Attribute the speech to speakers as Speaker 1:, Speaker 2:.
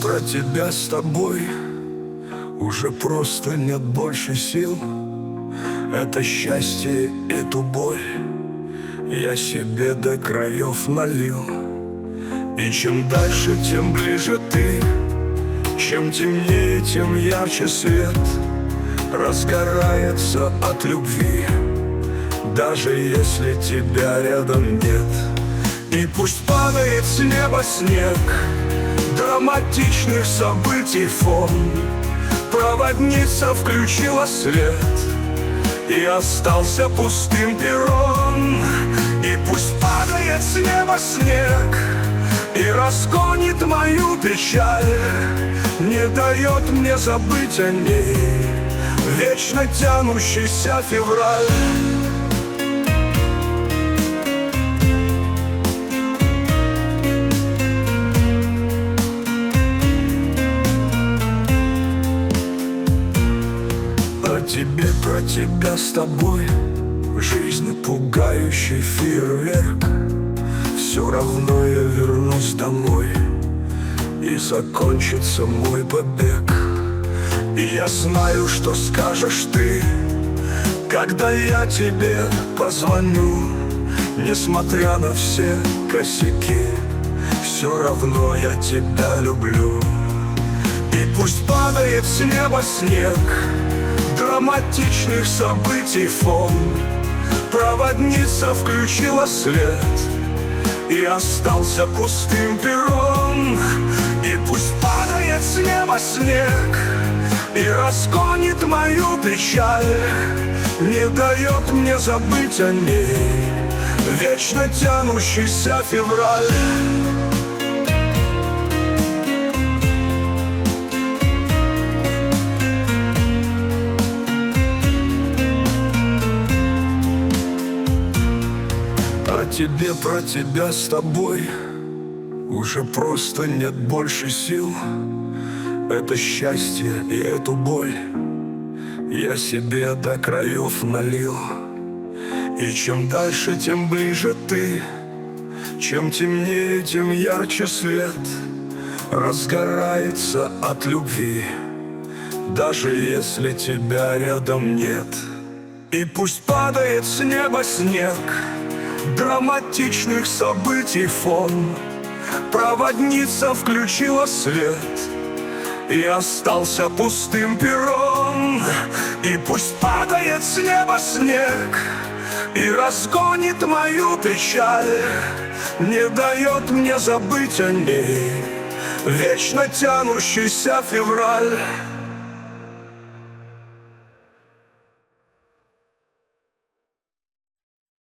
Speaker 1: про тебя с тобой уже просто нет больше сил. Это счастье, эту боль я себе до краев налил. И чем дальше, тем ближе ты, чем темнее, тем ярче свет разгорается от любви, даже если тебя рядом нет. И пусть падает с неба снег драматичных событий фон, проводница включила свет, и остался пустым перрон. И пусть падает с неба снег и разгонит мою печаль, не дает мне забыть о ней вечно тянущийся февраль. Тебе про тебя с тобой в жизни пугающий фейерверк. Все равно я вернусь домой, и закончится мой побег. И я знаю, что скажешь ты, когда я тебе позвоню. Несмотря на все косяки, все равно я тебя люблю. И пусть падает с неба снег драматичных событий фон, проводница включила свет, и остался пустым перрон. И пусть падает с неба снег и разгонит мою печаль, не дает мне забыть о ней вечно тянущийся февраль. Тебе про тебя с тобой уже просто нет больше сил. Это счастье и эту боль я себе до краев налил. И чем дальше, тем ближе ты, чем темнее, тем ярче свет разгорается от любви, даже если тебя рядом нет. И пусть падает с неба снег драматичных событий фон, проводница включила свет, и остался пустым перрон. И пусть падает с неба снег и разгонит мою печаль, не дает мне забыть о ней вечно тянущийся февраль.